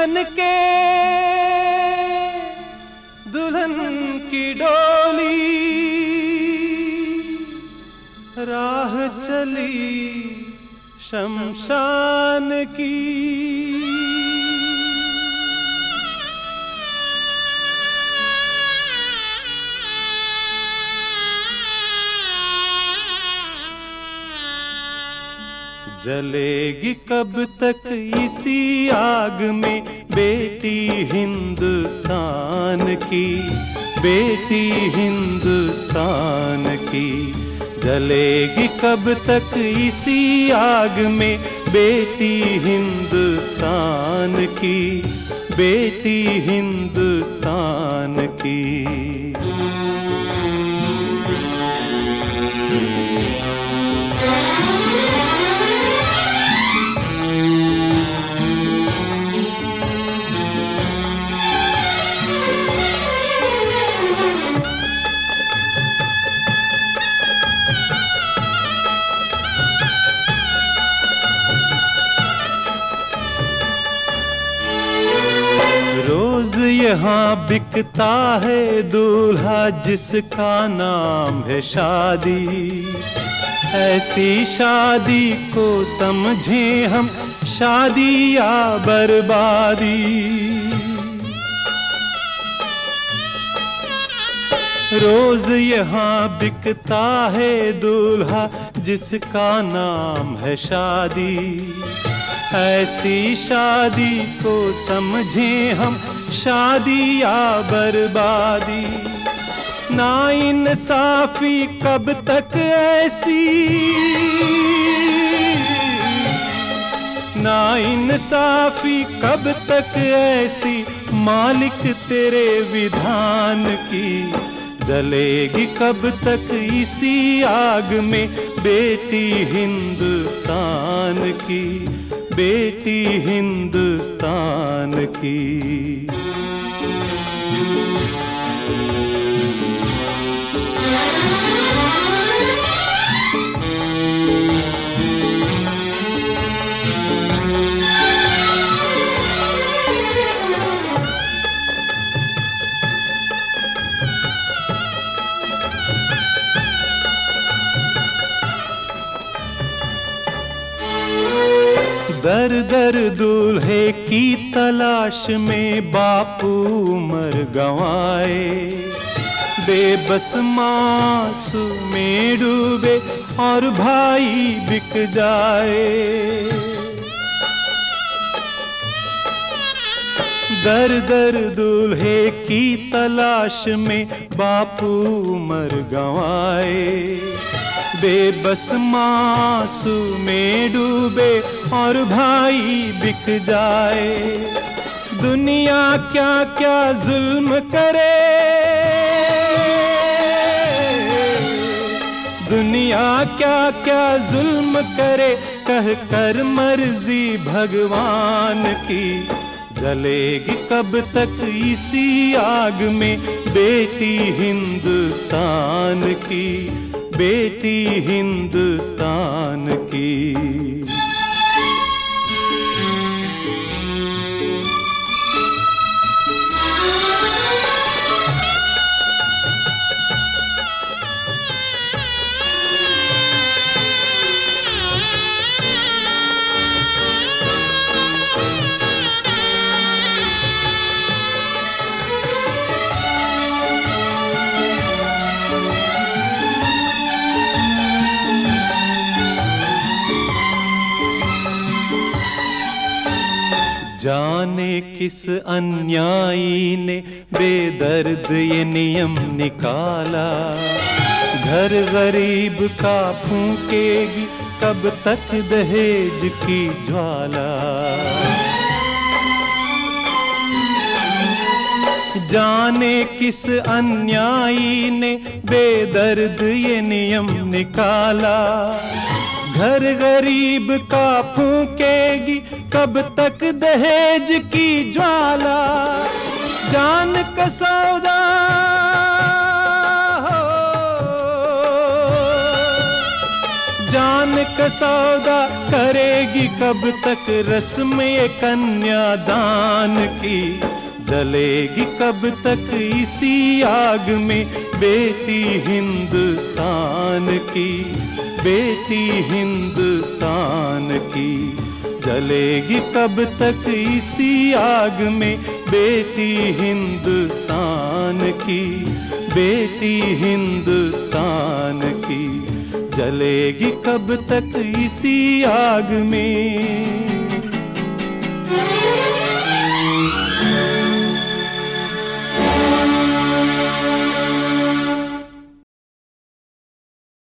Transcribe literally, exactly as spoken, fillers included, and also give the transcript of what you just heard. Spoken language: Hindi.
बनके दुल्हन की डोली राह चली शमशान की। जलेगी कब तक इसी आग में बेटी हिंदुस्तान की, बेटी हिंदुस्तान की। जलेगी कब तक इसी आग में बेटी हिंदुस्तान की, बेटी हिंदुस्तान की। रोज यहाँ बिकता है दूल्हा जिसका नाम है शादी। ऐसी शादी को समझें हम शादी या बर्बादी। रोज यहाँ बिकता है दूल्हा जिसका नाम है शादी। ऐसी शादी को समझें हम शादी या बर्बादी। नाइंसाफी कब तक ऐसी, नाइंसाफी कब तक ऐसी मालिक तेरे विधान की। जलेगी कब तक इसी आग में बेटी हिंदुस्तान की, बेटी हिंदुस्तान की। दर दर दूल्हे की तलाश में बापू मर गंवाए। बेबस मासूमें डूबे और भाई बिक जाए। दर दर दूल्हे की तलाश में बापू मर गंवाए। बेबस मासूमें डूबे और भाई बिक जाए। दुनिया क्या क्या जुल्म करे, दुनिया क्या क्या जुल्म करे कह कर मर्जी भगवान की। जलेगी कब तक इसी आग में बेटी हिंदुस्तान की, बेटी हिंदुस्तान की। जाने किस अन्यायी ने बेदर्द ये नियम निकाला। घर गरीब का फूंकेगी कब तक दहेज की ज्वाला। जाने किस अन्यायी ने बेदर्द ये नियम निकाला। घर गरीब का फूंकेगी कब तक दहेज की ज्वाला। जान का सौदा हो, जान का का सौदा करेगी कब तक रस्म ये कन्यादान की, जलेगी कब तक इसी आग में बेटी हिंदुस्तान की, बेटी हिंदुस्तान की, जलेगी कब तक इसी आग में बेटी हिंदुस्तान की, बेटी हिंदुस्तान की, जलेगी कब तक इसी आग में।